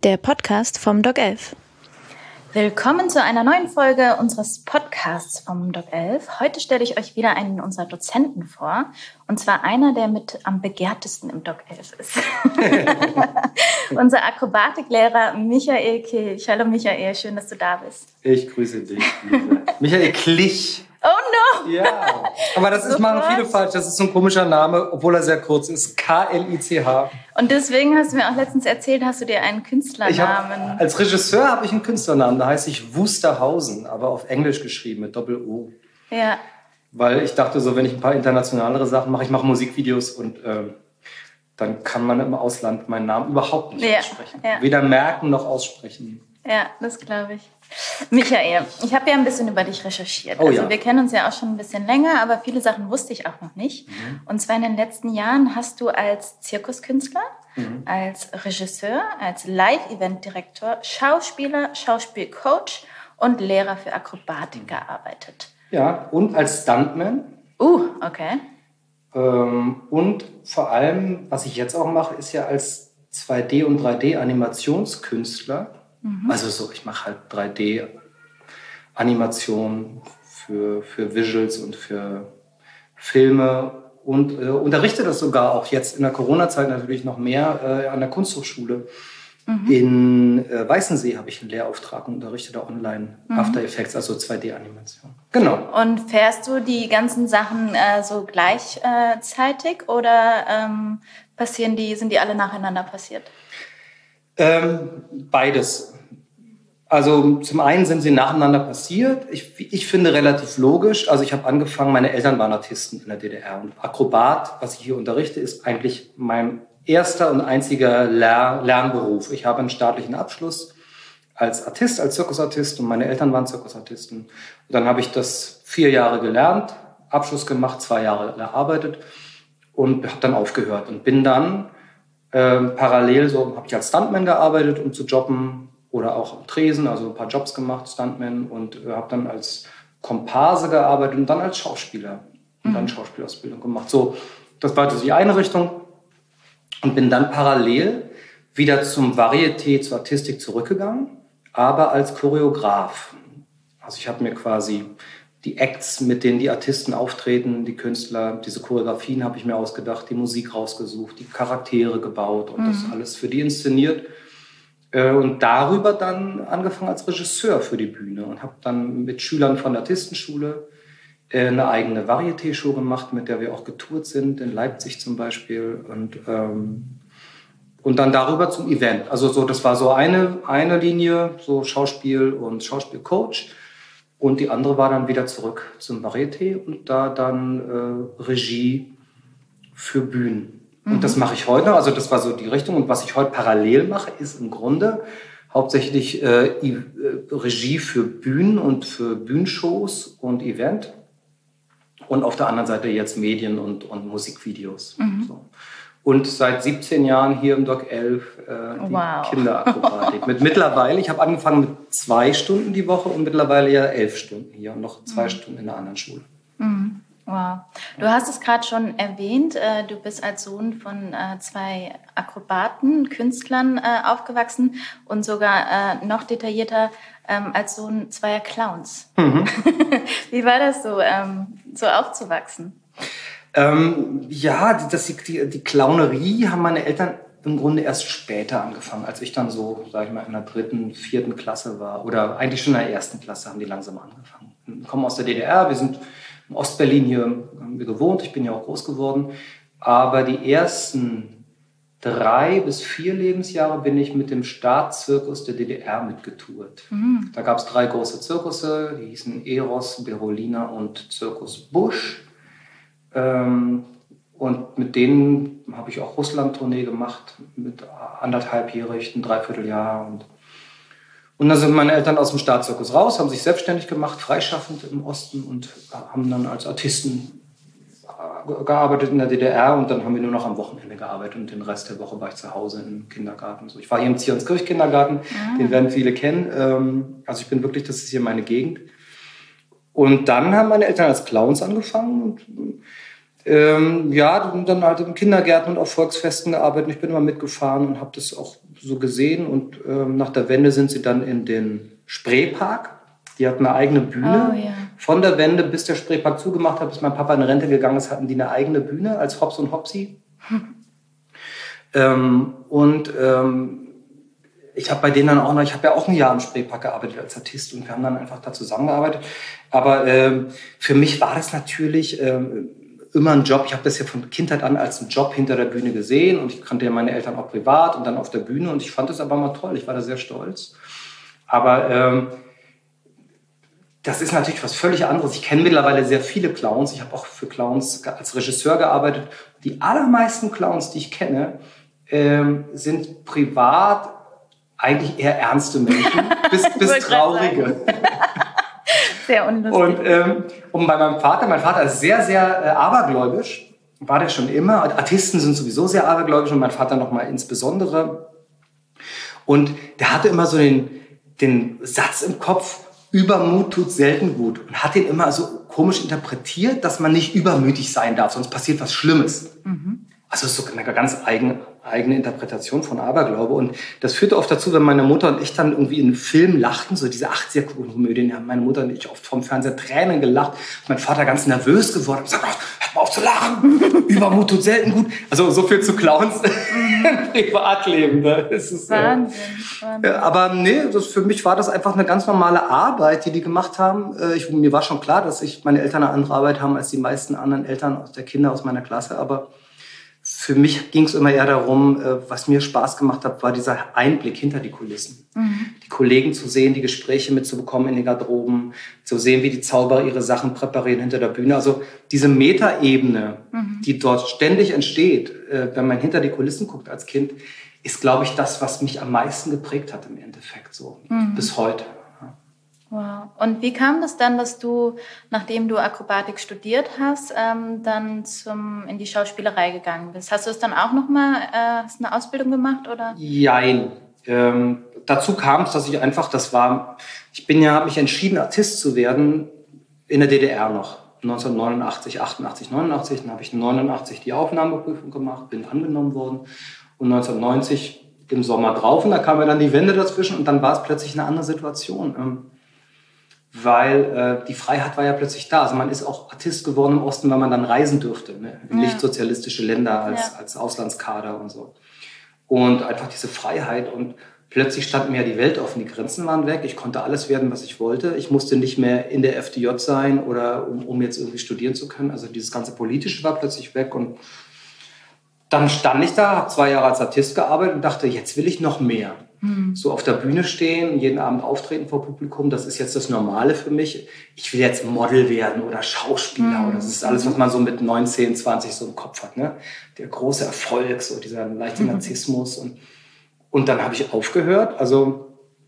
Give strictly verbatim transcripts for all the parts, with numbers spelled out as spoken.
der Podcast vom Doc elf. Willkommen zu einer neuen Folge unseres Podcasts vom Doc elf. Heute stelle ich euch wieder einen unserer Dozenten vor. Und zwar einer, der mit am begehrtesten im Doc elf ist. Unser Akrobatiklehrer Michael Kilch. Hallo Michael, schön, dass du da bist. Ich grüße dich, Lisa. Michael Klich. Oh no! Ja, aber das ist, machen viele falsch. Das ist so ein komischer Name, obwohl er sehr kurz ist. K L I C H. Und deswegen hast du mir auch letztens erzählt, hast du dir einen Künstlernamen... Ich hab, als Regisseur habe ich einen Künstlernamen, da heiße ich Wusterhausen, aber auf Englisch geschrieben mit Doppel-O. Ja. Weil ich dachte so, wenn ich ein paar internationalere Sachen mache, ich mache Musikvideos und ähm, dann kann man im Ausland meinen Namen überhaupt nicht ja. aussprechen. Ja. Weder merken noch aussprechen. Ja, das glaube ich. Michael, ich habe ja ein bisschen über dich recherchiert. Oh, also ja. wir kennen uns ja auch schon ein bisschen länger, aber viele Sachen wusste ich auch noch nicht. Mhm. Und zwar in den letzten Jahren hast du als Zirkuskünstler, mhm. als Regisseur, als Live-Event-Direktor, Schauspieler, Schauspielcoach und Lehrer für Akrobatik mhm. gearbeitet. Ja, und als Stuntman. Uh, okay. Ähm, und vor allem, was ich jetzt auch mache, ist ja als zwei D- und drei D-Animationskünstler. Mhm. Also so, ich mache halt drei D-Animationen für, für Visuals und für Filme und äh, unterrichte das sogar auch jetzt in der Corona-Zeit natürlich noch mehr äh, an der Kunsthochschule. Mhm. In äh, Weißensee habe ich einen Lehrauftrag und unterrichte da online mhm. After Effects, also zwei D-Animation. Genau. Und fährst du die ganzen Sachen äh, so gleichzeitig äh, oder ähm, passieren die, sind die alle nacheinander passiert? Ähm, beides. Also zum einen sind sie nacheinander passiert. Ich, ich finde relativ logisch. Also ich habe angefangen, meine Eltern waren Artisten in der D D R. Und Akrobat, was ich hier unterrichte, ist eigentlich mein erster und einziger Lern- Lernberuf. Ich habe einen staatlichen Abschluss als Artist, als Zirkusartist und meine Eltern waren Zirkusartisten. Und dann habe ich das vier Jahre gelernt, Abschluss gemacht, zwei Jahre gearbeitet und habe dann aufgehört und bin dann Ähm, parallel so habe ich als Stuntman gearbeitet, um zu jobben oder auch am Tresen, also ein paar Jobs gemacht, Stuntman und äh, habe dann als Komparse gearbeitet und dann als Schauspieler und mhm. dann Schauspielausbildung gemacht. So, das war also die eine Richtung und bin dann parallel wieder zum Varieté, zur Artistik zurückgegangen, aber als Choreograf. Also ich habe mir quasi die Acts, mit denen die Artisten auftreten, die Künstler, diese Choreografien habe ich mir ausgedacht, die Musik rausgesucht, die Charaktere gebaut und mhm. das alles für die inszeniert. Und darüber dann angefangen als Regisseur für die Bühne und habe dann mit Schülern von der Artistenschule eine eigene Varieté-Show gemacht, mit der wir auch getourt sind, in Leipzig zum Beispiel. Und, ähm, und dann darüber zum Event. Also so, das war so eine, eine Linie, so Schauspiel und Schauspielcoach. Und die andere war dann wieder zurück zum Varieté und da dann äh, Regie für Bühnen. Mhm. Und das mache ich heute, also das war so die Richtung. Und was ich heute parallel mache, ist im Grunde hauptsächlich äh, äh, Regie für Bühnen und für Bühnenshows und Event. Und auf der anderen Seite jetzt Medien und, und Musikvideos. Mhm. So. Und seit siebzehn Jahren hier im Doc elf äh, die wow. Kinderakrobatik. Mit mittlerweile, ich habe angefangen mit zwei Stunden die Woche und mittlerweile ja elf Stunden hier und noch zwei mhm. Stunden in der anderen Schule. Mhm. Wow. Du hast es gerade schon erwähnt, äh, du bist als Sohn von äh, zwei Akrobaten, Künstlern äh, aufgewachsen und sogar äh, noch detaillierter ähm, als Sohn zweier Clowns. Mhm. Wie war das so, ähm, so aufzuwachsen? Ähm, ja, das, die, die Clownerie haben meine Eltern im Grunde erst später angefangen, als ich dann so, sag ich mal, in der dritten, vierten Klasse war. Oder eigentlich schon in der ersten Klasse haben die langsam angefangen. Wir kommen aus der D D R, wir sind in Ostberlin hier haben wir gewohnt, ich bin ja auch groß geworden. Aber die ersten drei bis vier Lebensjahre bin ich mit dem Staatszirkus der D D R mitgetourt. Mhm. Da gab es drei große Zirkusse, die hießen Eros, Berolina und Zirkus Busch. Ähm, und mit denen habe ich auch Russland-Tournee gemacht, mit anderthalbjährig, ein Dreivierteljahr. Und, und dann sind meine Eltern aus dem Staatszirkus raus, haben sich selbstständig gemacht, freischaffend im Osten und haben dann als Artisten gearbeitet in der D D R. Und dann haben wir nur noch am Wochenende gearbeitet und den Rest der Woche war ich zu Hause im Kindergarten. So, ich war hier im Zionskirch-Kindergarten, ah. den werden viele kennen. Ähm, also ich bin wirklich, das ist hier meine Gegend. Und dann haben meine Eltern als Clowns angefangen und Ähm, ja, dann halt in Kindergärten und auf Volksfesten gearbeitet. Ich bin immer mitgefahren und habe das auch so gesehen. Und ähm, nach der Wende sind sie dann in den Spreepark. Die hatten eine eigene Bühne. Oh, ja. Von der Wende, bis der Spreepark zugemacht hat, bis mein Papa in Rente gegangen ist, hatten die eine eigene Bühne als Hops und Hopsi. Hm. Ähm, und ähm, ich habe bei denen dann auch noch, ich habe ja auch ein Jahr im Spreepark gearbeitet als Artist und wir haben dann einfach da zusammengearbeitet. Aber ähm, für mich war das natürlich ähm, immer ein Job. Ich habe das ja von Kindheit an als einen Job hinter der Bühne gesehen und ich kannte ja meine Eltern auch privat und dann auf der Bühne und ich fand das aber mal toll. Ich war da sehr stolz. Aber ähm, das ist natürlich was völlig anderes. Ich kenne mittlerweile sehr viele Clowns. Ich habe auch für Clowns als Regisseur gearbeitet. Die allermeisten Clowns, die ich kenne, ähm, sind privat eigentlich eher ernste Menschen, bis, bis traurige. Sehr unlustig. Und, ähm, und bei meinem Vater, mein Vater ist sehr, sehr äh, abergläubisch, war der schon immer. Artisten sind sowieso sehr abergläubisch und mein Vater nochmal insbesondere. Und der hatte immer so den, den Satz im Kopf, Übermut tut selten gut. Und hat den immer so komisch interpretiert, dass man nicht übermütig sein darf, sonst passiert was Schlimmes. Mhm. Also es ist so eine ganz eigene, eigene Interpretation von Aberglaube. Und das führte oft dazu, wenn meine Mutter und ich dann irgendwie in einem Film lachten, so diese achtziger-Komödien, haben meine Mutter und ich oft vom Fernseher Tränen gelacht. Mein Vater ganz nervös geworden und gesagt, hört mal auf zu lachen, Übermut tut selten gut. Also so viel zu Clowns im Privatleben. Ne? Das ist, Wahnsinn, äh, Wahnsinn. Aber nee, das, für mich war das einfach eine ganz normale Arbeit, die die gemacht haben. Ich, mir war schon klar, dass ich meine Eltern eine andere Arbeit haben als die meisten anderen Eltern aus der Kinder aus meiner Klasse, aber für mich ging es immer eher darum, was mir Spaß gemacht hat, war dieser Einblick hinter die Kulissen. Mhm. Die Kollegen zu sehen, die Gespräche mitzubekommen in den Garderoben, zu sehen, wie die Zauberer ihre Sachen präparieren hinter der Bühne. Also diese Metaebene, mhm. die dort ständig entsteht, wenn man hinter die Kulissen guckt als Kind, ist, glaube ich, das, was mich am meisten geprägt hat im Endeffekt, so mhm. bis heute. Wow. Und wie kam das dann, dass du, nachdem du Akrobatik studiert hast, ähm, dann zum, in die Schauspielerei gegangen bist? Hast du es dann auch nochmal, äh, hast eine Ausbildung gemacht, oder? Jein. Ähm, dazu kam es, dass ich einfach, das war, ich bin ja, habe mich entschieden, Artist zu werden in der D D R noch. neunzehnhundertneunundachtzig, achtundachtzig, neunundachtzig. Dann habe ich neunundachtzig die Aufnahmeprüfung gemacht, bin angenommen worden. Und neunzehnhundertneunzig im Sommer drauf. Und da kam ja dann die Wende dazwischen und dann war es plötzlich eine andere Situation. Ähm, weil äh, die Freiheit war ja plötzlich da. Also man ist auch Artist geworden im Osten, weil man dann reisen durfte, ne? In ja. nicht-sozialistische Länder als, ja. als Auslandskader und so. Und einfach diese Freiheit. Und plötzlich stand mir ja die Welt offen, die Grenzen waren weg. Ich konnte alles werden, was ich wollte. Ich musste nicht mehr in der F D J sein, oder um, um jetzt irgendwie studieren zu können. Also dieses ganze Politische war plötzlich weg. Und dann stand ich da, habe zwei Jahre als Artist gearbeitet und dachte, jetzt will ich noch mehr. Mhm. So auf der Bühne stehen, jeden Abend auftreten vor Publikum, das ist jetzt das Normale für mich. Ich will jetzt Model werden oder Schauspieler. Mhm. Oder das ist alles, was man so mit neunzehn, zwanzig so im Kopf hat. Ne? Der große Erfolg, so dieser leichte mhm. Narzissmus. Und, und dann habe ich aufgehört. Also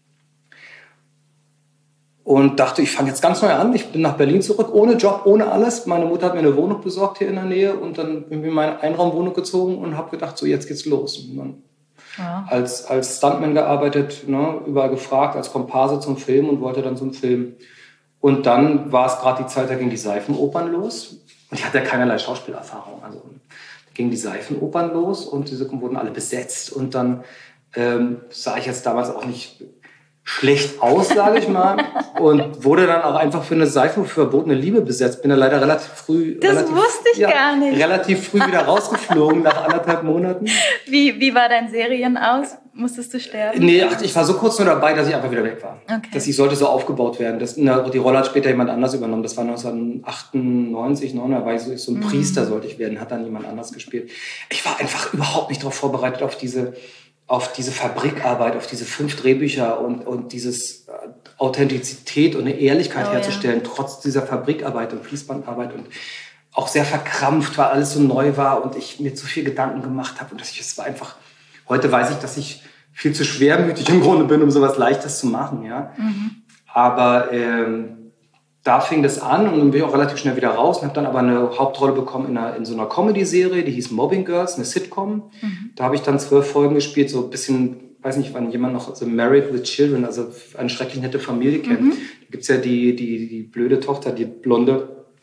und dachte, ich fange jetzt ganz neu an. Ich bin nach Berlin zurück, ohne Job, ohne alles. Meine Mutter hat mir eine Wohnung besorgt hier in der Nähe und dann bin ich in meine Einraumwohnung gezogen und habe gedacht, so jetzt geht's los. Und dann ja. als, als Stuntman gearbeitet, ne, überall gefragt, als Komparse zum Film und wollte dann zum Film. Und dann war es gerade die Zeit, da ging die Seifenopern los. Und ich hatte ja keinerlei Schauspielerfahrung. Also da gingen die Seifenopern los und diese wurden alle besetzt. Und dann ähm, sah ich jetzt damals auch nicht schlecht aus, sage ich mal, und wurde dann auch einfach für eine Seife für verbotene Liebe besetzt. Bin da leider relativ früh... Das relativ, wusste ich ja, gar nicht. Relativ früh wieder rausgeflogen, nach anderthalb Monaten. Wie, wie war dein Serien aus? Musstest du sterben? Nee, ach, ich war so kurz nur dabei, dass ich einfach wieder weg war. Okay. Dass ich sollte so aufgebaut werden. Das, na, die Rolle hat später jemand anders übernommen. Das war neunzehnhundertachtundneunzig, neun, da war ich so, so ein mhm. Priester sollte ich werden, hat dann jemand anders gespielt. Ich war einfach überhaupt nicht darauf vorbereitet, auf diese... auf diese Fabrikarbeit, auf diese fünf Drehbücher und, und dieses äh, Authentizität und eine Ehrlichkeit oh, herzustellen, ja. trotz dieser Fabrikarbeit und Fließbandarbeit und auch sehr verkrampft, weil alles so neu war und ich mir zu viel Gedanken gemacht habe und dass ich, es war einfach, heute weiß ich, dass ich viel zu schwermütig im Grunde bin, um sowas Leichtes zu machen, ja. Mhm. Aber ähm, da fing das an und dann bin ich auch relativ schnell wieder raus und habe dann aber eine Hauptrolle bekommen in, einer, in so einer Comedy-Serie, die hieß Mobbing Girls, eine Sitcom. Mhm. Da habe ich dann zwölf Folgen gespielt, so ein bisschen, weiß nicht, wann jemand noch so Married with Children, also eine schrecklich nette Familie kennt. Mhm. Da gibt's ja die, die, die blöde Tochter, die Blonde.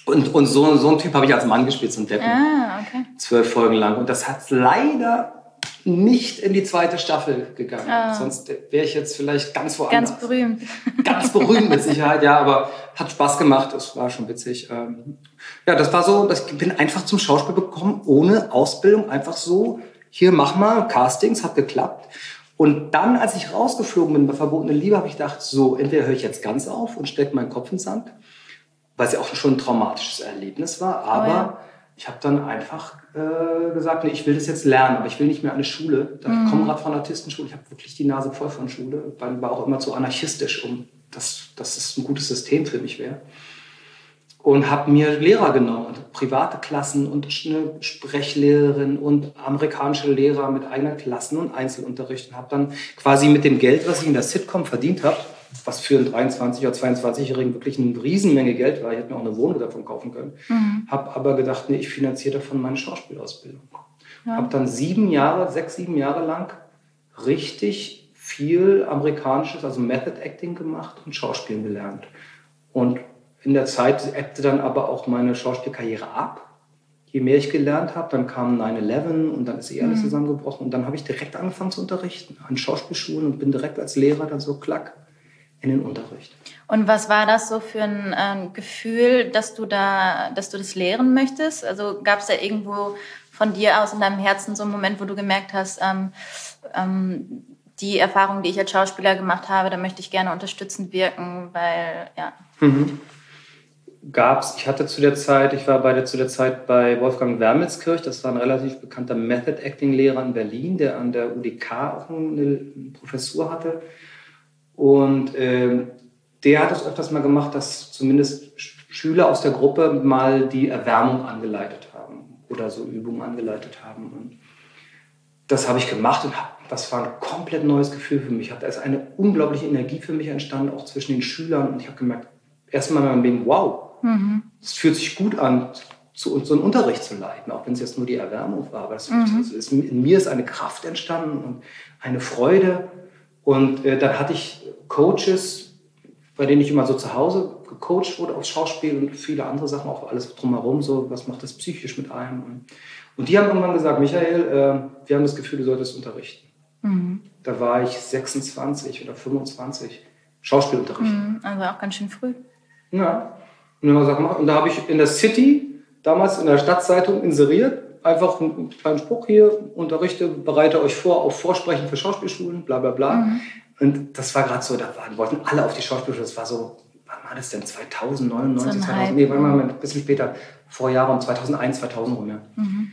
Und, und so, so einen Typ habe ich als Mann gespielt, so einen Deppen. Ah, okay. Zwölf Folgen lang. Und das hat leider nicht in die zweite Staffel gegangen. Ah. Sonst wäre ich jetzt vielleicht ganz woanders. Ganz berühmt. Ganz berühmt mit Sicherheit, ja, aber hat Spaß gemacht. Es war schon witzig. Ja, das war so, ich bin einfach zum Schauspiel gekommen, ohne Ausbildung, einfach so, hier mach mal, Castings, hat geklappt. Und dann, als ich rausgeflogen bin bei Verbotene Liebe, habe ich gedacht, so, entweder höre ich jetzt ganz auf und stecke meinen Kopf in den Sand, weil es ja auch schon ein traumatisches Erlebnis war, aber oh ja. ich habe dann einfach äh, gesagt, nee, ich will das jetzt lernen, aber ich will nicht mehr an eine Schule. Ich mhm. komme gerade von einer Artistenschule, ich habe wirklich die Nase voll von Schule, weil war auch immer zu anarchistisch, um dass, dass es ein gutes System für mich wäre. Und habe mir Lehrer genommen, also private Klassen und eine Sprechlehrerin und amerikanische Lehrer mit eigenen Klassen und Einzelunterricht und habe dann quasi mit dem Geld, was ich in der Sitcom verdient habe, was für einen dreiundzwanzig- oder zweiundzwanzigjährigen wirklich eine Riesenmenge Geld war, ich hätte mir auch eine Wohnung davon kaufen können, mhm. habe aber gedacht, nee, ich finanziere davon meine Schauspielausbildung. Ja. Habe dann sieben Jahre, sechs, sieben Jahre lang richtig viel amerikanisches, also Method Acting gemacht und Schauspielen gelernt. Und in der Zeit ebbte dann aber auch meine Schauspielkarriere ab. Je mehr ich gelernt habe, dann kam nine eleven und dann ist eh alles zusammengebrochen. Und dann habe ich direkt angefangen zu unterrichten an Schauspielschulen und bin direkt als Lehrer dann so klack in den Unterricht. Und was war das so für ein äh, Gefühl, dass du da, dass du das lehren möchtest? Also gab es da irgendwo von dir aus in deinem Herzen so einen Moment, wo du gemerkt hast, ähm, ähm, die Erfahrung, die ich als Schauspieler gemacht habe, da möchte ich gerne unterstützend wirken, weil, ja... Mhm. Gab's. Ich hatte zu der Zeit, ich war bei der, zu der Zeit bei Wolfgang Wermelskirch, das war ein relativ bekannter Method-Acting-Lehrer in Berlin, der an der U D K auch eine Professur hatte. Und ähm, der hat es öfters mal gemacht, dass zumindest Schüler aus der Gruppe mal die Erwärmung angeleitet haben oder so Übungen angeleitet haben. Und das habe ich gemacht und hab, das war ein komplett neues Gefühl für mich. Da ist eine unglaubliche Energie für mich entstanden, auch zwischen den Schülern. Und ich habe gemerkt, erstmal mein Leben, wow, es mhm. fühlt sich gut an, zu, so einen Unterricht zu leiten, auch wenn es jetzt nur die Erwärmung war. Aber das, mhm. das ist, in mir ist eine Kraft entstanden und eine Freude. Und äh, dann hatte ich Coaches, bei denen ich immer so zu Hause gecoacht wurde aufs Schauspiel und viele andere Sachen, auch alles drumherum, so was macht das psychisch mit einem. Und, und die haben irgendwann gesagt, Michael, äh, wir haben das Gefühl, du solltest unterrichten. Mhm. Da war ich sechsundzwanzig oder fünfundzwanzig, Schauspielunterricht. Mhm, also auch ganz schön früh. Ja. Und dann, gesagt, und da habe ich in der City, damals in der Stadtzeitung, inseriert, einfach einen kleinen Spruch hier, unterrichte, bereite euch vor auf Vorsprechen für Schauspielschulen, bla bla bla. Mhm. Und das war gerade so, da waren, wollten alle auf die Schauspielschule, das war so, wann war das denn, zweitausendneunundneunzig, so zweitausend, nee, warte mal, ein bisschen später, vor Jahren, zweitausendeins, zweitausend rum, ja. Mhm.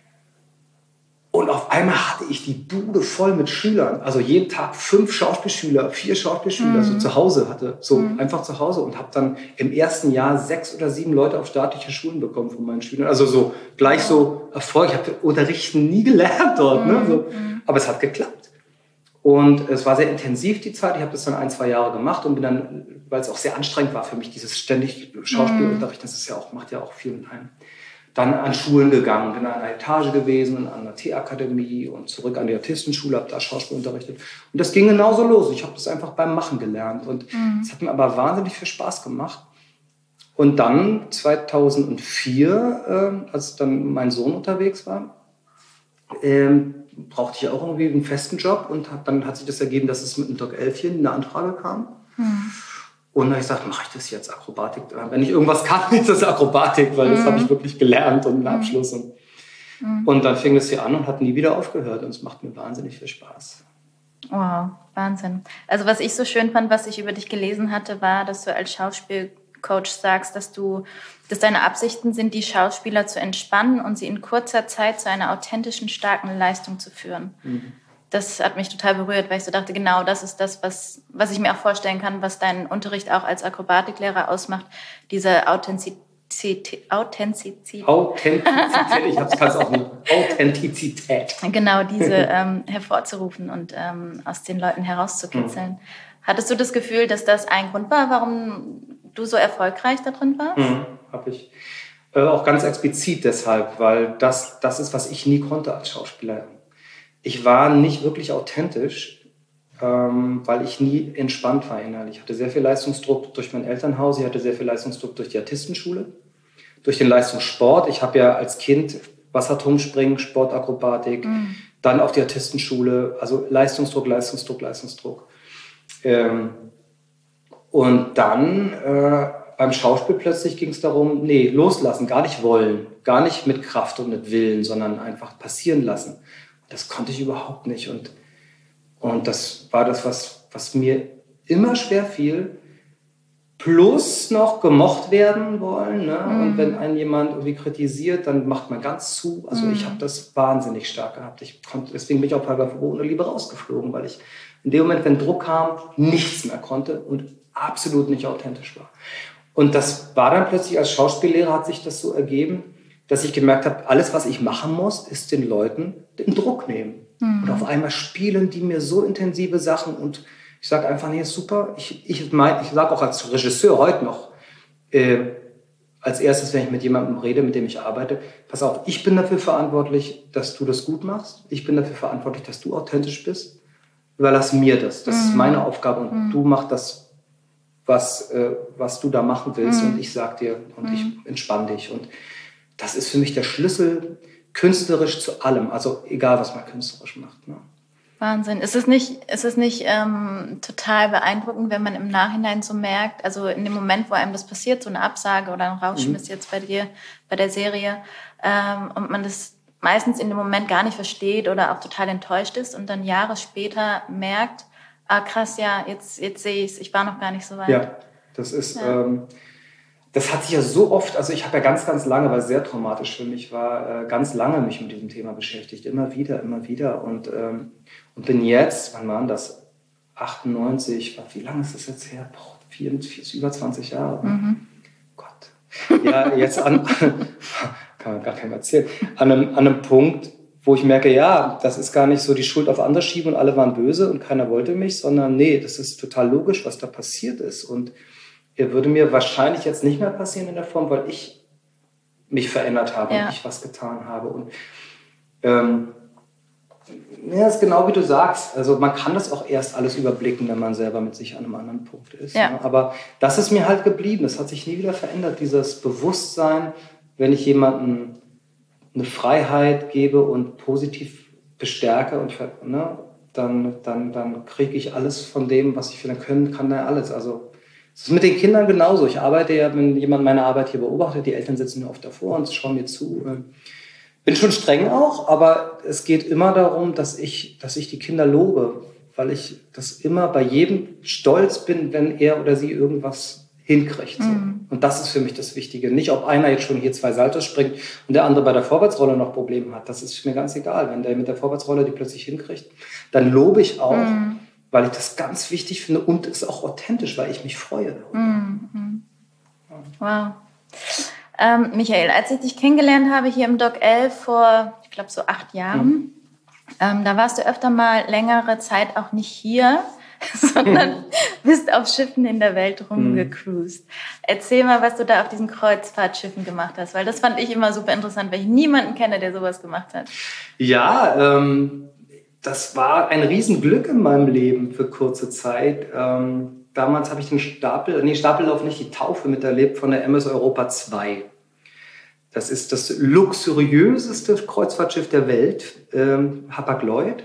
Und auf einmal hatte ich die Bude voll mit Schülern. Also jeden Tag fünf Schauspielschüler, vier Schauspielschüler, mhm. so zu Hause hatte. So mhm. einfach zu Hause. Und habe dann im ersten Jahr sechs oder sieben Leute auf staatliche Schulen bekommen von meinen Schülern. Also so gleich so Erfolg. Ich habe Unterrichten nie gelernt dort. Mhm. Ne? So. Aber es hat geklappt. Und es war sehr intensiv, die Zeit. Ich habe das dann ein, zwei Jahre gemacht und bin dann, weil es auch sehr anstrengend war für mich, dieses ständig Schauspielunterricht, das ist ja auch, macht ja auch viel mit einem. Dann an Schulen gegangen, bin an einer Etage gewesen, an einer T-Akademie und zurück an die Artistenschule, habe da Schauspiel unterrichtet. Und das ging genauso los. Ich habe das einfach beim Machen gelernt. Und es mhm. hat mir aber wahnsinnig viel Spaß gemacht. Und dann zweitausendvier, äh, als dann mein Sohn unterwegs war, ähm, brauchte ich auch irgendwie einen festen Job. Und hab, dann hat sich das ergeben, dass es mit einem Doc Elfchen eine Anfrage kam. Mhm. Und dann habe ich gesagt, mache ich das jetzt, Akrobatik? Wenn ich irgendwas kann, ist das Akrobatik, weil das mhm. habe ich wirklich gelernt und einen Abschluss. Und, mhm. und dann fing es hier an und hat nie wieder aufgehört. Und es macht mir wahnsinnig viel Spaß. Wow, Wahnsinn. Also was ich so schön fand, was ich über dich gelesen hatte, war, dass du als Schauspielcoach sagst, dass du, dass deine Absichten sind, die Schauspieler zu entspannen und sie in kurzer Zeit zu einer authentischen, starken Leistung zu führen. Mhm. Das hat mich total berührt, weil ich so dachte, genau das ist das, was, was ich mir auch vorstellen kann, was deinen Unterricht auch als Akrobatiklehrer ausmacht, diese Authentizität. Authentizität, Authentizität ich kann es auch nicht. Authentizität. Genau, diese ähm, hervorzurufen und ähm, aus den Leuten herauszukitzeln. Mhm. Hattest du das Gefühl, dass das ein Grund war, warum du so erfolgreich da drin warst? Mhm, habe ich. Äh, auch ganz explizit deshalb, weil das, das ist, was ich nie konnte als Schauspieler. Ich war nicht wirklich authentisch, ähm, weil ich nie entspannt war innerlich. Ich hatte sehr viel Leistungsdruck durch mein Elternhaus, ich hatte sehr viel Leistungsdruck durch die Artistenschule. durch den Leistungssport. Ich habe ja als Kind Wasserturmspringen, Sportakrobatik, mhm. dann auf die Artistenschule, also Leistungsdruck, Leistungsdruck, Leistungsdruck. Ähm, und dann äh, beim Schauspiel plötzlich ging es darum, nee, loslassen, gar nicht wollen, gar nicht mit Kraft und mit Willen, sondern einfach passieren lassen. Das konnte ich überhaupt nicht. Und, und das war das, was, was mir immer schwer fiel. Plus noch gemocht werden wollen. Ne? Mm. Und wenn einen jemand irgendwie kritisiert, dann macht man ganz zu. Also mm. ich habe das wahnsinnig stark gehabt. Ich konnte, deswegen bin ich auch bei verbotene Liebe rausgeflogen, weil ich in dem Moment, wenn Druck kam, nichts mehr konnte und absolut nicht authentisch war. Und das war dann plötzlich als Schauspiellehrer, hat sich das so ergeben, dass ich gemerkt habe, alles, was ich machen muss, ist den Leuten den Druck nehmen. Mhm. Und auf einmal spielen die mir so intensive Sachen und ich sage einfach, nee, ist super. Ich, ich, mein, ich sage auch als Regisseur heute noch, äh, als erstes, wenn ich mit jemandem rede, mit dem ich arbeite, pass auf, ich bin dafür verantwortlich, dass du das gut machst. Ich bin dafür verantwortlich, dass du authentisch bist. Überlass mir das. Das mhm. ist meine Aufgabe und mhm. du machst das, was, äh, was du da machen willst mhm. und ich sag dir und mhm. ich entspann dich. Und das ist für mich der Schlüssel künstlerisch zu allem. Also egal, was man künstlerisch macht. Ne? Wahnsinn. Ist es nicht, ist es nicht ähm, total beeindruckend, wenn man im Nachhinein so merkt, also in dem Moment, wo einem das passiert, so eine Absage oder ein Rausschmiss mhm. jetzt bei dir, bei der Serie, ähm, und man das meistens in dem Moment gar nicht versteht oder auch total enttäuscht ist und dann Jahre später merkt, ah krass, ja, jetzt, jetzt sehe ich es, ich war noch gar nicht so weit. Ja, das ist... Ja. Ähm Das hat sich ja so oft, also ich habe ja ganz, ganz lange, weil es sehr traumatisch für mich war, äh, ganz lange mich mit diesem Thema beschäftigt. Immer wieder, immer wieder. Und, ähm, und bin jetzt, wann waren das? achtundneunzig, wie lange ist das jetzt her? Boah, vier, vier, über zwanzig Jahre. Mhm. Gott. Ja, jetzt an, kann man gar keinem erzählen, an einem, an einem Punkt, wo ich merke, ja, das ist gar nicht so die Schuld auf andere schieben und alle waren böse und keiner wollte mich, sondern nee, das ist total logisch, was da passiert ist. Und er würde mir wahrscheinlich jetzt nicht mehr passieren in der Form, weil ich mich verändert habe ja. und ich was getan habe. Und ähm, ja, das ist genau wie du sagst. Also man kann das auch erst alles überblicken, wenn man selber mit sich an einem anderen Punkt ist. Ja. Ne? Aber das ist mir halt geblieben. Das hat sich nie wieder verändert. Dieses Bewusstsein, wenn ich jemandem eine Freiheit gebe und positiv bestärke, und, ne, dann, dann, dann kriege ich alles von dem, was ich für den können kann, dann alles. Also es ist mit den Kindern genauso. Ich arbeite ja, wenn jemand meine Arbeit hier beobachtet, die Eltern sitzen mir oft davor und schauen mir zu. Bin schon streng auch, aber es geht immer darum, dass ich, dass ich die Kinder lobe, weil ich das immer bei jedem stolz bin, wenn er oder sie irgendwas hinkriegt. So. Mhm. Und das ist für mich das Wichtige. Nicht, ob einer jetzt schon hier zwei Saltos springt und der andere bei der Vorwärtsrolle noch Probleme hat. Das ist mir ganz egal. Wenn der mit der Vorwärtsrolle die plötzlich hinkriegt, dann lobe ich auch. Mhm. Weil ich das ganz wichtig finde und es ist auch authentisch, weil ich mich freue. Mm-hmm. Wow. Ähm, Michael, als ich dich kennengelernt habe hier im Doc elf vor, ich glaube, so acht Jahren, mm. ähm, da warst du öfter mal längere Zeit auch nicht hier, sondern bist auf Schiffen in der Welt rumgecruised. Erzähl mal, was du da auf diesen Kreuzfahrtschiffen gemacht hast, weil das fand ich immer super interessant, weil ich niemanden kenne, der sowas gemacht hat. Ja, ähm... das war ein Riesenglück in meinem Leben für kurze Zeit. Ähm, damals habe ich den Stapel, nee, Stapellauf nicht, die Taufe miterlebt von der M S Europa zwei. Das ist das luxuriöseste Kreuzfahrtschiff der Welt, ähm, Hapag-Lloyd.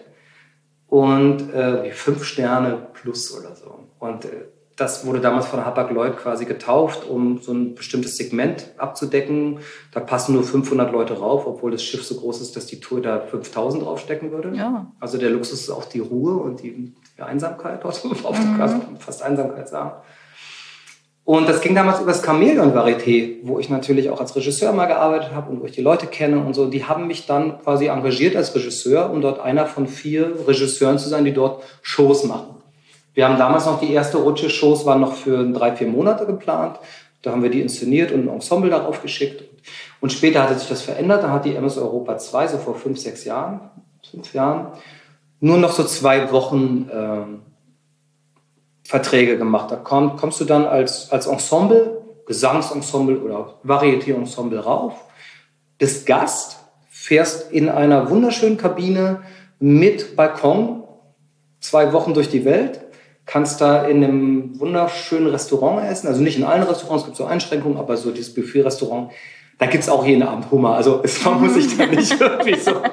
Und äh, fünf Sterne plus oder so. Und äh, das wurde damals von Hapag-Lloyd quasi getauft, um so ein bestimmtes Segment abzudecken. Da passen nur fünfhundert Leute rauf, obwohl das Schiff so groß ist, dass die Tour da fünftausend draufstecken würde. Ja. Also der Luxus ist auch die Ruhe und die, die Einsamkeit, auf mhm. dem fast Einsamkeit sagen. Und das ging damals über das Chamäleon-Varieté, wo ich natürlich auch als Regisseur mal gearbeitet habe und wo ich die Leute kenne und so. Die haben mich dann quasi engagiert als Regisseur, um dort einer von vier Regisseuren zu sein, die dort Shows machen. Wir haben damals noch die erste Rutsche, Shows waren noch für drei, vier Monate geplant. Da haben wir die inszeniert und ein Ensemble darauf geschickt. Und später hatte sich das verändert. Da hat die M S Europa zwei, so vor fünf, sechs Jahren, fünf Jahren, nur noch so zwei Wochen ähm, Verträge gemacht. Da komm, kommst du dann als, als Ensemble, Gesangsensemble oder Varieté-Ensemble rauf, bist Gast, fährst in einer wunderschönen Kabine mit Balkon zwei Wochen durch die Welt, kannst da in einem wunderschönen Restaurant essen, also nicht in allen Restaurants, es gibt so Einschränkungen, aber so dieses Buffet-Restaurant, Da gibt es auch jeden Abend Hummer. Also es, man muss sich da nicht irgendwie so...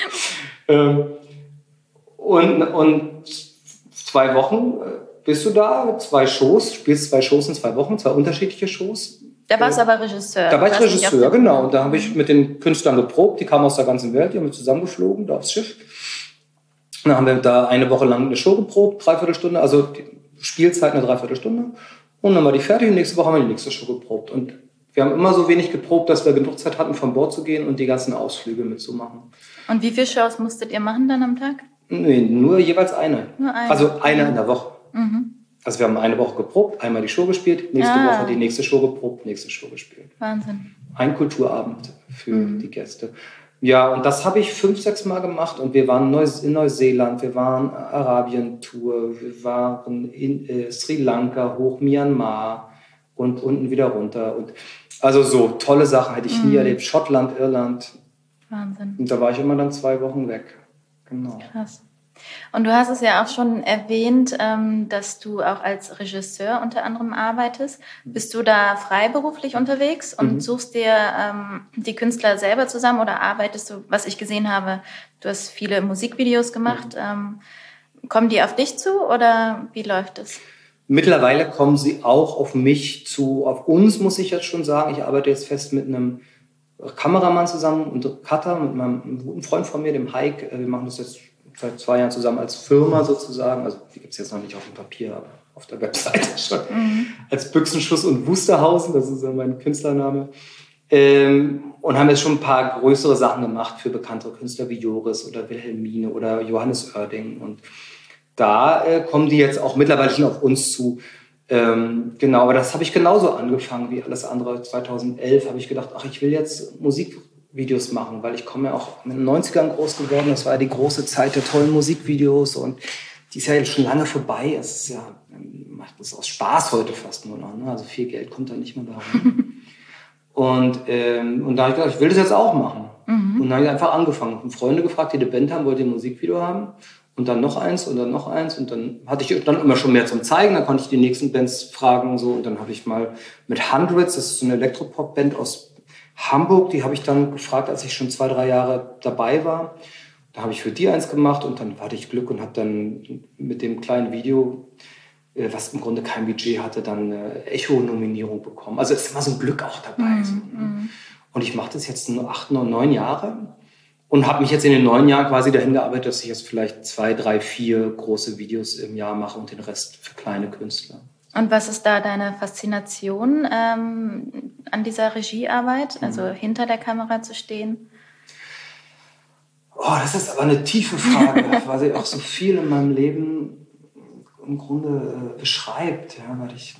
Ähm, und, und zwei Wochen bist du da, zwei Shows, spielst zwei Shows in zwei Wochen, zwei unterschiedliche Shows. Da warst du aber Regisseur. Da war ich Regisseur, genau. Und da habe ich mit den Künstlern geprobt, die kamen aus der ganzen Welt, die haben wir zusammengeflogen, da aufs Schiff. Und dann haben wir da eine Woche lang eine Show geprobt, dreiviertel Stunde, also die Spielzeit eine Dreiviertelstunde. Und dann war die fertig und nächste Woche haben wir die nächste Show geprobt. Und wir haben immer so wenig geprobt, dass wir genug Zeit hatten, von Bord zu gehen und die ganzen Ausflüge mitzumachen. Und wie viele Shows musstet ihr machen dann am Tag? Nee, nur jeweils eine. Nur eine. Also eine in der Woche. Mhm. Also wir haben eine Woche geprobt, einmal die Show gespielt, nächste ah. Woche die nächste Show geprobt, nächste Show gespielt. Wahnsinn. Ein Kulturabend für mhm. die Gäste. Ja, und das habe ich fünf, sechs Mal gemacht. Und wir waren in Neuseeland, wir waren Arabien-Tour, wir waren in äh, Sri Lanka, hoch Myanmar und unten wieder runter. Und also so tolle Sachen hätte ich mhm. nie erlebt. Schottland, Irland. Wahnsinn. Und da war ich immer dann zwei Wochen weg. Genau. Krass. Und du hast es ja auch schon erwähnt, ähm, dass du auch als Regisseur unter anderem arbeitest. Bist du da freiberuflich unterwegs und mhm. suchst dir ähm, die Künstler selber zusammen oder arbeitest du, was ich gesehen habe, du hast viele Musikvideos gemacht. Mhm. Ähm, kommen die auf dich zu oder wie läuft es? Mittlerweile kommen sie auch auf mich zu, auf uns muss ich jetzt schon sagen. Ich arbeite jetzt fest mit einem Kameramann zusammen und Cutter, mit meinem einem guten Freund von mir, dem Heik. Wir machen das jetzt seit zwei Jahren zusammen als Firma sozusagen. Also die gibt es jetzt noch nicht auf dem Papier, aber auf der Webseite schon. Mhm. Als Büchsenschuss und Wusterhausen, das ist ja mein Künstlername. Ähm, und haben jetzt schon ein paar größere Sachen gemacht für bekanntere Künstler wie Joris oder Wilhelmine oder Johannes Oerding. Und da äh, kommen die jetzt auch mittlerweile schon auf uns zu. Ähm, genau, aber das habe ich genauso angefangen wie alles andere. zweitausendelf habe ich gedacht, ach, ich will jetzt Musikvideos machen, weil ich komme ja auch in den neunzigern groß geworden. Das war ja die große Zeit der tollen Musikvideos und die ist ja jetzt schon lange vorbei. Es ist ja, macht das aus Spaß heute fast nur noch. Ne? Also viel Geld kommt da nicht mehr da rein. und, ähm, und da habe ich gedacht, ich will das jetzt auch machen. Mhm. Und dann habe ich einfach angefangen. Und Freunde gefragt, die eine Band haben, wollt ihr ein Musikvideo haben? Und dann noch eins und dann noch eins. Und dann hatte ich dann immer schon mehr zum Zeigen. Dann konnte ich die nächsten Bands fragen. So. Und dann habe ich mal mit Hundreds, das ist so eine Elektropop-Band aus Hamburg, die habe ich dann gefragt, als ich schon zwei, drei Jahre dabei war. Da habe ich für die eins gemacht und dann hatte ich Glück und habe dann mit dem kleinen Video, was im Grunde kein Budget hatte, dann eine Echo-Nominierung bekommen. Also es ist immer so ein Glück auch dabei. Mm, so, ne? mm. Und ich mache das jetzt nur acht, neun Jahre. Und habe mich jetzt in den neun Jahren quasi dahin gearbeitet, dass ich jetzt vielleicht zwei, drei, vier große Videos im Jahr mache und den Rest für kleine Künstler. Und was ist da deine Faszination ähm, an dieser Regiearbeit, also mhm. hinter der Kamera zu stehen? Oh, das ist aber eine tiefe Frage, weil sie auch so viel in meinem Leben im Grunde äh, beschreibt. Ja, weil ich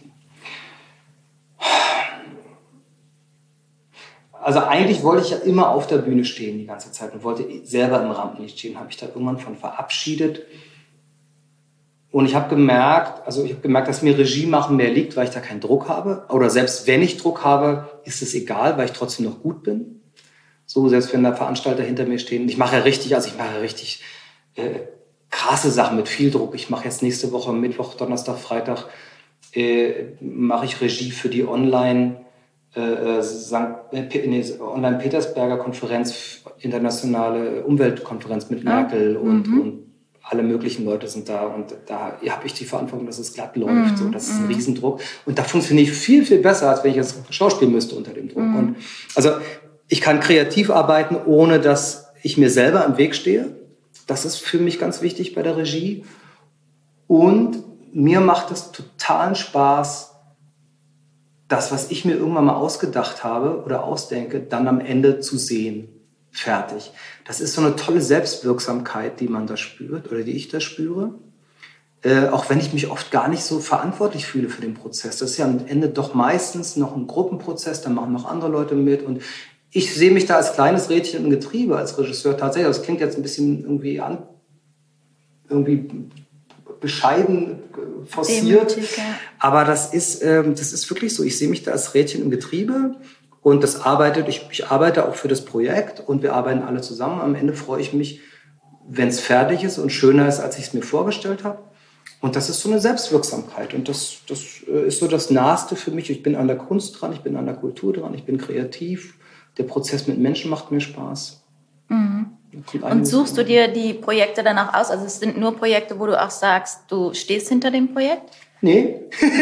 Also eigentlich wollte ich ja immer auf der Bühne stehen die ganze Zeit und wollte selber im Rampenlicht stehen. Habe ich da irgendwann von verabschiedet. Und ich habe gemerkt, also ich habe gemerkt, dass mir Regie machen mehr liegt, weil ich da keinen Druck habe. Oder selbst wenn ich Druck habe, ist es egal, weil ich trotzdem noch gut bin. So, selbst wenn da Veranstalter hinter mir stehen. Ich mache ja richtig, also ich mache ja richtig äh, krasse Sachen mit viel Druck. Ich mache jetzt nächste Woche, Mittwoch, Donnerstag, Freitag, äh, mache ich Regie für die Online- Äh, Sankt, äh, nee, Online-Petersberger Konferenz, internationale Umweltkonferenz mit Merkel ah, und, und alle möglichen Leute sind da und da habe ich die Verantwortung, dass es glatt läuft. Mm, so, das ist ein mm. Riesendruck und da funktioniere ich viel, viel besser, als wenn ich jetzt Schauspiel müsste unter dem Druck. Mm. Und also ich kann kreativ arbeiten, ohne dass ich mir selber im Weg stehe. Das ist für mich ganz wichtig bei der Regie. Und mir macht es totalen Spaß, das, was ich mir irgendwann mal ausgedacht habe oder ausdenke, dann am Ende zu sehen. Fertig. Das ist so eine tolle Selbstwirksamkeit, die man da spürt oder die ich da spüre. Äh, auch wenn ich mich oft gar nicht so verantwortlich fühle für den Prozess. Das ist ja am Ende doch meistens noch ein Gruppenprozess, da machen noch andere Leute mit. Und ich sehe mich da als kleines Rädchen im Getriebe, als Regisseur tatsächlich. Das klingt jetzt ein bisschen irgendwie an, irgendwie bescheiden, forciert. Demütig, ja. Aber das ist, ähm, das ist wirklich so. Ich sehe mich da als Rädchen im Getriebe und das arbeitet, ich, ich arbeite auch für das Projekt und wir arbeiten alle zusammen. Am Ende freue ich mich, wenn es fertig ist und schöner ist, als ich es mir vorgestellt habe. Und das ist so eine Selbstwirksamkeit und das, das ist so das Naheste für mich. Ich bin an der Kunst dran, ich bin an der Kultur dran, ich bin kreativ, Der Prozess mit Menschen macht mir Spaß. Mhm. Und suchst du dir die Projekte dann auch aus? Also es sind nur Projekte, wo du auch sagst, du stehst hinter dem Projekt? Nee.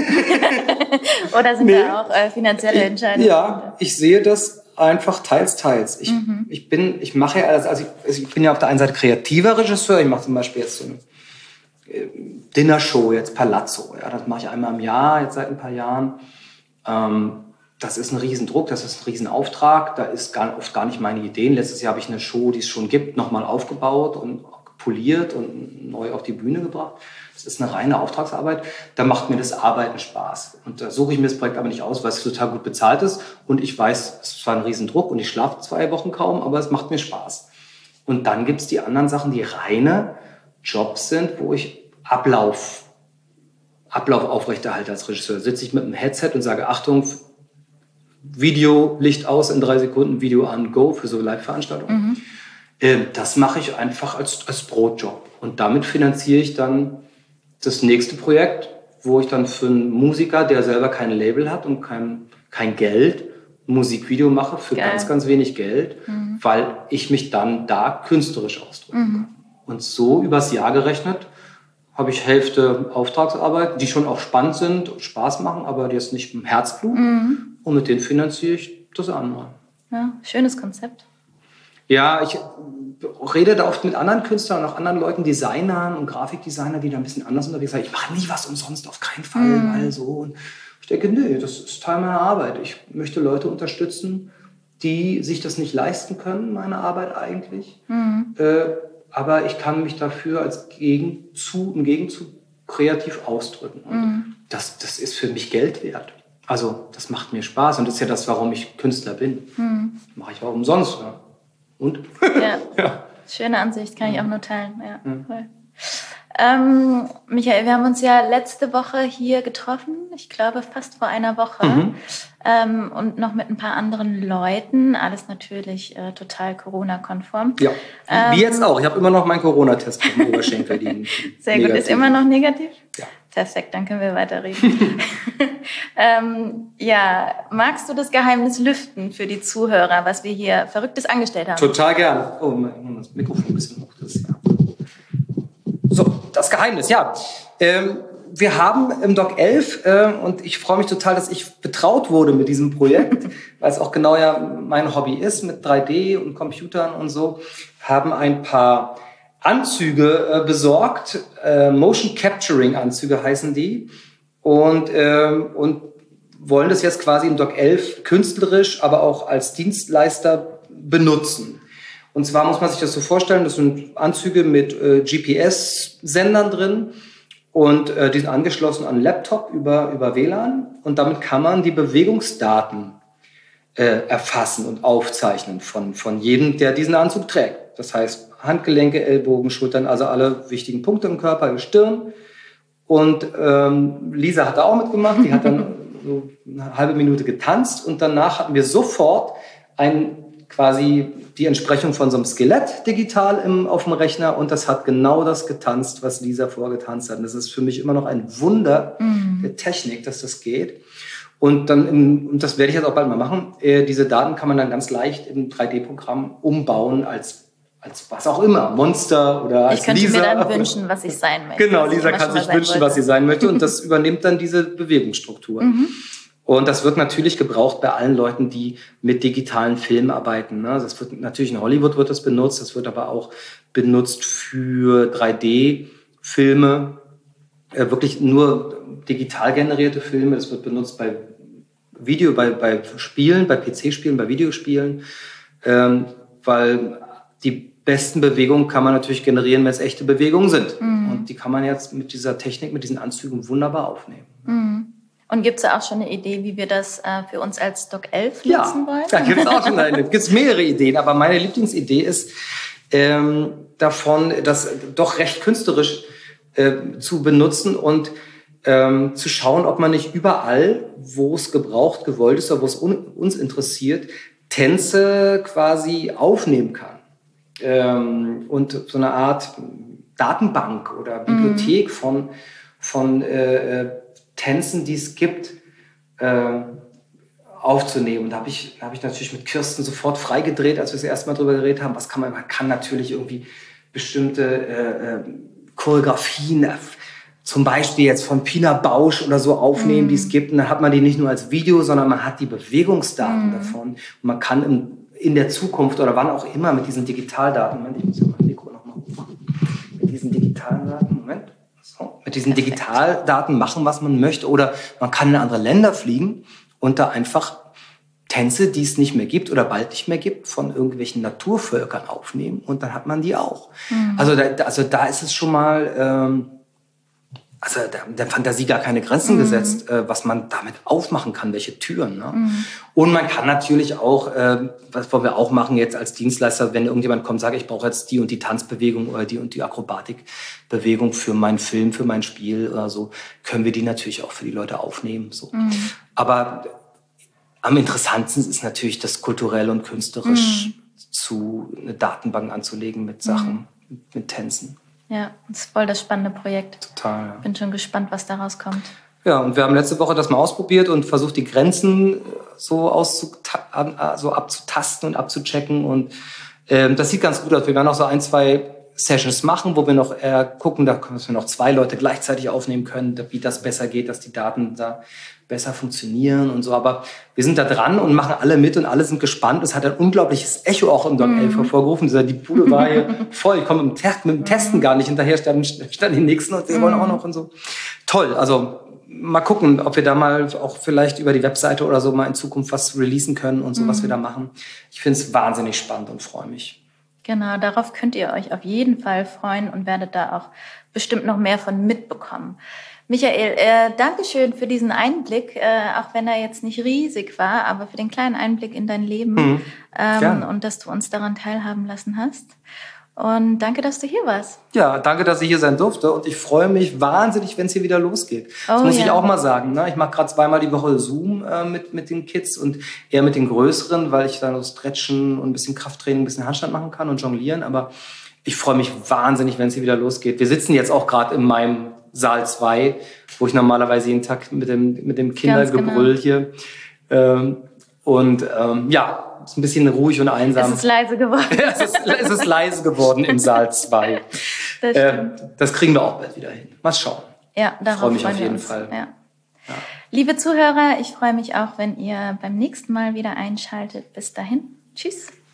Oder sind nee. da auch äh, finanzielle Entscheidungen? Ja, ich sehe das einfach teils, teils. Ich, mhm. ich bin, ich mache ja, also ich, also ich bin ja auf der einen Seite kreativer Regisseur. Ich mache zum Beispiel jetzt so eine äh, Dinnershow, jetzt Palazzo. Ja, das mache ich einmal im Jahr, jetzt seit ein paar Jahren. Ähm, Das ist ein Riesendruck, das ist ein Riesenauftrag. Da ist gar, oft gar nicht meine Ideen. Letztes Jahr habe ich eine Show, die es schon gibt, nochmal aufgebaut und poliert und neu auf die Bühne gebracht. Das ist eine reine Auftragsarbeit. Da macht mir das Arbeiten Spaß. Und da suche ich mir das Projekt aber nicht aus, weil es total gut bezahlt ist. Und ich weiß, es ist zwar ein Riesendruck und ich schlafe zwei Wochen kaum, aber es macht mir Spaß. Und dann gibt es die anderen Sachen, die reine Jobs sind, wo ich Ablauf, Ablauf aufrechterhalte als Regisseur. Sitze ich mit einem Headset und sage, Achtung, Video, Licht aus, in drei Sekunden, Video an, go, für so Live-Veranstaltungen. Mhm. Äh, das mache ich einfach als, als Brotjob. Und damit finanziere ich dann das nächste Projekt, wo ich dann für einen Musiker, der selber kein Label hat und kein, kein Geld, ein Musikvideo mache für Geil. ganz, ganz wenig Geld, mhm. weil ich mich dann da künstlerisch ausdrücken mhm. kann. Und so übers Jahr gerechnet habe ich Hälfte Auftragsarbeit, die schon auch spannend sind und Spaß machen, aber die jetzt nicht im Herzblut. Mhm. Und mit denen finanziere ich das andere. Ja, schönes Konzept. Ja, ich rede da oft mit anderen Künstlern und auch anderen Leuten, Designern und Grafikdesigner, die da ein bisschen anders unterwegs sind. Ich mache nie was umsonst, auf keinen Fall, mhm. weil so. Und ich denke, nee, das ist Teil meiner Arbeit. Ich möchte Leute unterstützen, die sich das nicht leisten können, meine Arbeit eigentlich. Mhm. Äh, aber ich kann mich dafür als Gegenzug, im Gegenzug kreativ ausdrücken. Und mhm. das, das ist für mich Geld wert. Also das macht mir Spaß und das ist ja das, warum ich Künstler bin. Mhm. Mache ich auch umsonst. Ja. Und? Ja. ja, schöne Ansicht, kann ich auch nur teilen. Ja, mhm. cool. Ähm, Michael, wir haben uns ja letzte Woche hier getroffen, ich glaube fast vor einer Woche, mhm. ähm, und noch mit ein paar anderen Leuten, alles natürlich äh, total Corona-konform. Ja, ähm, wie jetzt auch. Ich habe immer noch meinen Corona-Test mit dem Oberschenkel. Die Sehr gut, ist immer noch negativ? Ja. Perfekt, dann können wir weiterreden. ähm, ja, magst du das Geheimnis lüften für die Zuhörer, was wir hier Verrücktes angestellt haben? Total gern. Oh, das Mikrofon ein bisschen hoch. Das, ja. So, das Geheimnis, ja. Ähm, wir haben im Doc elf, äh, und ich freue mich total, dass ich betraut wurde mit diesem Projekt, weil es auch genau ja mein Hobby ist mit drei D und Computern und so, haben ein paar Anzüge äh, besorgt, äh, Motion Capturing Anzüge heißen die, und, äh, und wollen das jetzt quasi im Doc elf künstlerisch, aber auch als Dienstleister benutzen. Und zwar muss man sich das so vorstellen, das sind Anzüge mit äh, G P S-Sendern drin und äh, die sind angeschlossen an einen Laptop über, über W L A N und damit kann man die Bewegungsdaten äh, erfassen und aufzeichnen von, von jedem, der diesen Anzug trägt. Das heißt Handgelenke, Ellbogen, Schultern, also alle wichtigen Punkte im Körper, die Stirn. Und ähm, Lisa hat da auch mitgemacht, die hat dann so eine halbe Minute getanzt und danach hatten wir sofort ein quasi die Entsprechung von so einem Skelett digital im, auf dem Rechner und das hat genau das getanzt, was Lisa vorgetanzt hat. Und das ist für mich immer noch ein Wunder mhm. der Technik, dass das geht. Und dann, in, und das werde ich jetzt auch bald mal machen, äh, diese Daten kann man dann ganz leicht im drei D-Programm umbauen als, als was auch immer, Monster oder als Lisa. Ich könnte Lisa. mir dann wünschen, was ich sein möchte. Genau, Lisa kann sich wünschen, wollte. was sie sein möchte und das übernimmt dann diese Bewegungsstruktur. Mhm. Und das wird natürlich gebraucht bei allen Leuten, die mit digitalen Filmen arbeiten. Das wird natürlich in Hollywood wird das benutzt, das wird aber auch benutzt für drei D-Filme, äh, wirklich nur digital generierte Filme. Das wird benutzt bei Video, bei, bei Spielen, bei P C-Spielen, bei Videospielen, ähm, weil die besten Bewegungen kann man natürlich generieren, wenn es echte Bewegungen sind. Mhm. Und die kann man jetzt mit dieser Technik, mit diesen Anzügen wunderbar aufnehmen. Mhm. Und gibt es da auch schon eine Idee, wie wir das äh, für uns als Doc elf nutzen ja, wollen? Ja, da gibt es auch schon eine, gibt's mehrere Ideen. Aber meine Lieblingsidee ist ähm, davon, das doch recht künstlerisch äh, zu benutzen und ähm, zu schauen, ob man nicht überall, wo es gebraucht, gewollt ist oder wo es un- uns interessiert, Tänze quasi aufnehmen kann. Ähm, und so eine Art Datenbank oder Bibliothek mhm. von, von äh, Tänzen, die es gibt, äh, aufzunehmen. Und da habe ich, da hab ich natürlich mit Kirsten sofort freigedreht, als wir das erste Mal drüber geredet haben. Was kann man, man kann natürlich irgendwie bestimmte äh, äh, Choreografien, äh, zum Beispiel jetzt von Pina Bausch oder so aufnehmen, mm. die es gibt. Und dann hat man die nicht nur als Video, sondern man hat die Bewegungsdaten mm. davon. Und man kann im, in der Zukunft oder wann auch immer mit diesen Digitaldaten, Moment, ich muss ja mein Mikro nochmal hochmachen, mit diesen Digitaldaten, Moment, so, mit diesen Perfekt. Digitaldaten machen, was man möchte. Oder man kann in andere Länder fliegen und da einfach Tänze, die es nicht mehr gibt oder bald nicht mehr gibt, von irgendwelchen Naturvölkern aufnehmen und dann hat man die auch. Mhm. Also, da, also da ist es schon mal, ähm, also der, der Fantasie gar keine Grenzen mhm. gesetzt, äh, was man damit aufmachen kann, welche Türen. Ne? Mhm. Und man kann natürlich auch, äh, was wir auch machen jetzt als Dienstleister, wenn irgendjemand kommt, sagt, ich brauche jetzt die und die Tanzbewegung oder die und die Akrobatikbewegung für meinen Film, für mein Spiel oder so, können wir die natürlich auch für die Leute aufnehmen. So. Mhm. Aber am interessantesten ist natürlich, das kulturell und künstlerisch mm. zu eine Datenbank anzulegen mit Sachen, mm. mit Tänzen. Ja, das ist voll das spannende Projekt. Total. Ja. Bin schon gespannt, was daraus kommt. Ja, und wir haben letzte Woche das mal ausprobiert und versucht, die Grenzen so, auszuta- so abzutasten und abzuchecken. Und ähm, das sieht ganz gut aus. Wir werden auch so ein, zwei Sessions machen, wo wir noch äh, gucken, da können wir noch zwei Leute gleichzeitig aufnehmen können, wie das besser geht, dass die Daten da besser funktionieren und so. Aber wir sind da dran und machen alle mit und alle sind gespannt. Es hat ein unglaubliches Echo auch im Doc elf mm. hervorgerufen. Die Bude war hier voll. Ich komme mit, mit dem Testen gar nicht hinterher. Standen, standen die Nächsten und wir wollen auch noch und so. Toll. Also mal gucken, ob wir da mal auch vielleicht über die Webseite oder so mal in Zukunft was releasen können und so, mm. was wir da machen. Ich finde es wahnsinnig spannend und freue mich. Genau, darauf könnt ihr euch auf jeden Fall freuen und werdet da auch bestimmt noch mehr von mitbekommen. Michael, äh, Dankeschön für diesen Einblick, äh, auch wenn er jetzt nicht riesig war, aber für den kleinen Einblick in dein Leben mhm. ähm, und dass du uns daran teilhaben lassen hast. Und danke, dass du hier warst. Ja, danke, dass ich hier sein durfte. Und ich freue mich wahnsinnig, wenn es hier wieder losgeht. Das oh, muss ja. ich auch mal sagen. Ne? Ich mache gerade zweimal die Woche Zoom äh, mit, mit den Kids und eher mit den Größeren, weil ich da noch stretchen und ein bisschen Krafttraining, ein bisschen Handstand machen kann und jonglieren. Aber ich freue mich wahnsinnig, wenn es hier wieder losgeht. Wir sitzen jetzt auch gerade in meinem Saal zwei, wo ich normalerweise jeden Tag mit dem, mit dem Kindergebrüll genau. hier. Ähm, und ähm, ja, ist ein bisschen ruhig und einsam. Es ist leise geworden. es, ist, es ist leise geworden im Saal zwei. Das, äh, das kriegen wir auch bald wieder hin. Mal schauen. Ja, darauf ich freue mich freuen auf jeden uns. Fall. Ja. Ja. Liebe Zuhörer, ich freue mich auch, wenn ihr beim nächsten Mal wieder einschaltet. Bis dahin. Tschüss.